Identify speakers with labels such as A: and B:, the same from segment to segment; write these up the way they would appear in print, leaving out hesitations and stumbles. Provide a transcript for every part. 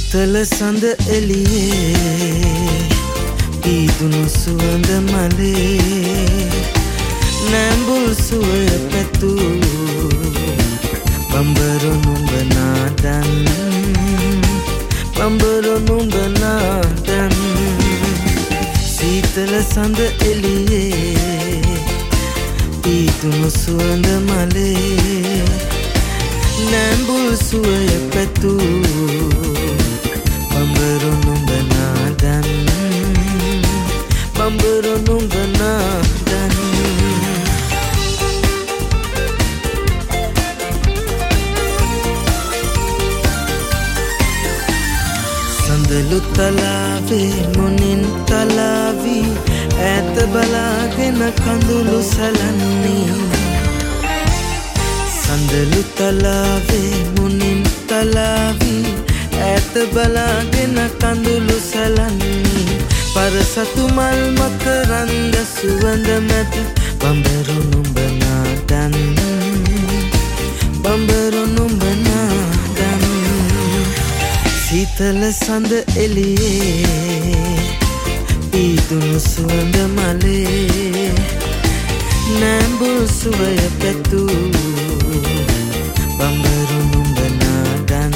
A: සීතල සඳ එළියේ පීදුණු සුවඳ මලේ නැඹුල් සුවය පැතූ බඹරු නුඹ නාදන් බඹරු නුඹ නාදන් සීතල සඳ එළියේ පීදුණු සුවඳ මලේ නැඹුල් සුවය පැතූ බඹරු නුඹ නාදන් බඹරු නුඹ නාදන් සඳලු තලාවේ මුනින් තලාවි ඈත බලාගෙන කඳුළු සලන්නේ සඳලු තලාවේ මුනින් තලාවි ඈත බලාගෙන කඳුළු සලන්නේ පරසතු මල් මකරන්ද සුවඳ මැද බඹරු නුඹ නාදන් බඹරු නුඹ නාදන් සීතල සඳ එළියේ පීදුණු සුවඳ මලේ නැඹුල් සුවය පැතූ බඹරු නුඹ නාදන්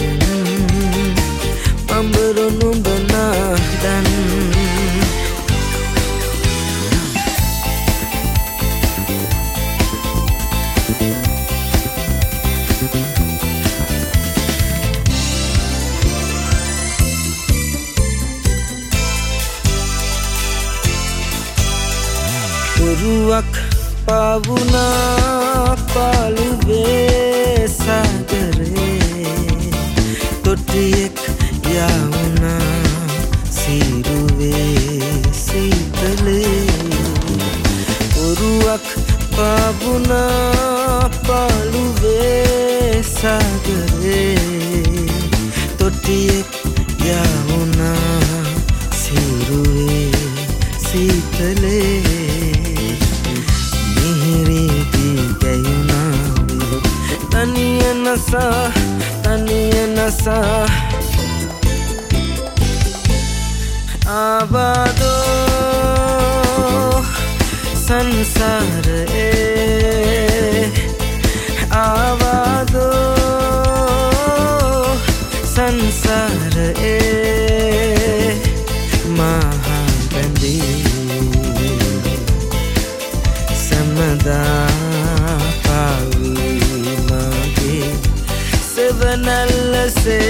A: බඹරු නුඹ නාදන් පුරුවක් පාවුනා පාළුවේ සාගරේ තොටියෙක් යවුනා සිරුවේ සීතලේ පුරුවක් පාවුනා පාළුවේ සාගරේ තොටියෙක් යවුනා සිරුවේ සීතලේ taniya nasa abado sansar abado sansar mahabandi samada Vanallase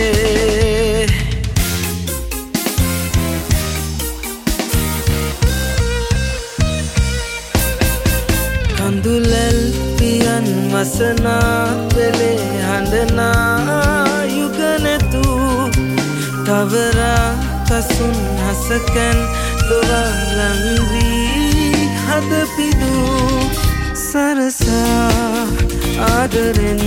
A: Kandulel piyan masana pele handana yuganetu Tavara kasun hasakan dovalangri hadapidu Sarasa adaren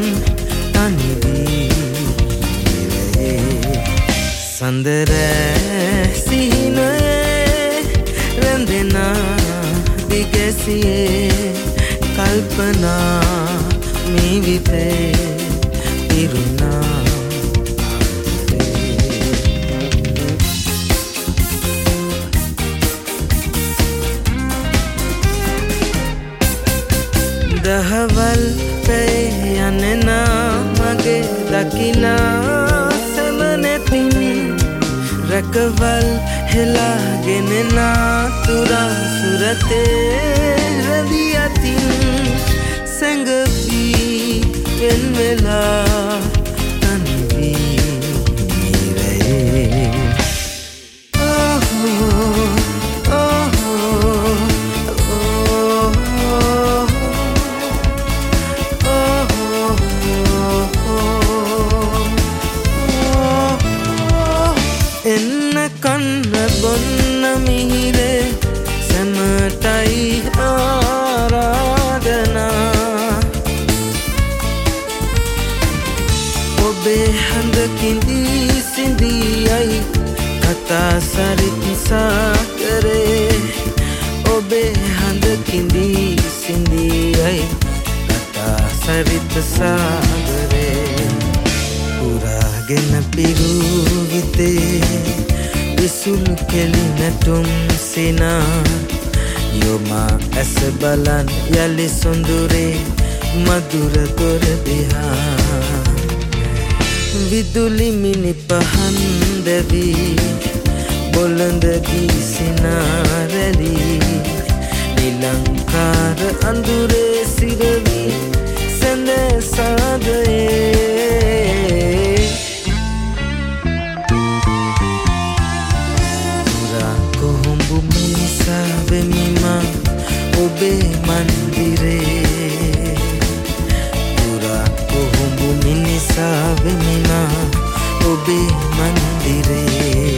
A: Sandere sine rendena digesiye kalpana mivite iruna dahaval pe yanena mage dakina रकवल हिला गिने ना तुरा सुरते रदिया तीन संग भी इन मिला तन्वी रहे Kanna bonna mihire samatai aradana obe handa kindi sindi ai kata sarit sakare obe handa kindi sindi ai kata sarit sakare pura gen piru සුළු කෙලිනටුම් සිනා යොමා ඇස බලන් යලි සොඳුරේ මధుර දොර දිහා විදුලි මිනි පහන් දැවී බොළඳ ගීසිනාරැලි නිලංකාර අඳුරේ සිරවි සැඳ සාදයේ පුරා කොහොඹු මිනිසා වෙමිමා ඔබේ මන්දිරේ පුරා කොහොඹු මිනිසා වෙමිමා ඔබේ මන්දිරේ